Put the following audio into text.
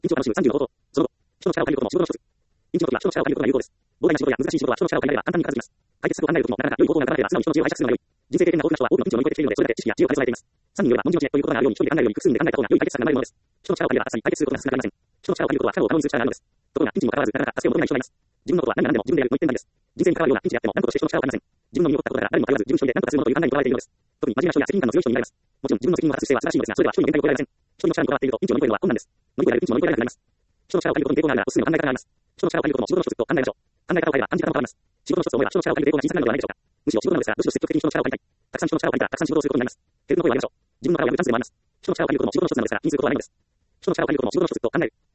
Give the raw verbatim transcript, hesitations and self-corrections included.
緊張感の週さんじゅうの冒頭。その後、人の力を借りることも仕事の一つ。認知の時は人の力を借りることが有効です。膨大な仕事や難しい仕事は人の力を借りれば簡単に片付きます。解決策を考える時もなかなか良い方法がなかなかれば素直に人の知恵を拝借するのが良い。人生経験が豊富な人は多くのピンチを乗り越えてきているので、それだけ知識や知恵を兼ね備えています。さんにんよれば文字の知恵ということがあるように一人で考えるより複数人で考えた方が良い解決策が生まれるものです。人の力を借りれば朝に解決することが少なくなりません。人の力を借りることは力を可能にする力があるのです。ところがピンチにもかかわらずなかなか助けを求めない人がいます。自分のことは何が何でも自分でやるの一点なんです。人生に関わるようなピンチであっても何として人の力を借りません。自分の身を取ったことから誰も頼らず自分一人で何とかするものという考えにとらわれているのです。特に真面目な人や責任感の強い人になります。もちろん自分の責任を果たす姿勢は素晴らしいのですが、それでは一人の限界を超えられません。一人の力にこだわっているとピンチを乗り越えるのは困難です。乗り越えられるピンチも乗り越えられなくなります。人の力を借りることに抵抗があるならおすすめの考え方があります。人の力を借りることも仕事の一つと考えましょう。考え方を変えれば感じ方も変わります。仕事の一つと思えば人の力を借りる抵抗が小さくなるのではないでしょうか。むしろ仕事なのですが、むしろ積極的に人の力を借りたい。たくさん人の力を借りたらたくさん仕事をすることになります。ケルトの声を上げましょう。自分の腹を破るチャンスでもあります。人の力を借りることも仕事の一つなのですが、気にすることはないのです。人の力を借りることも仕事の一つと考える。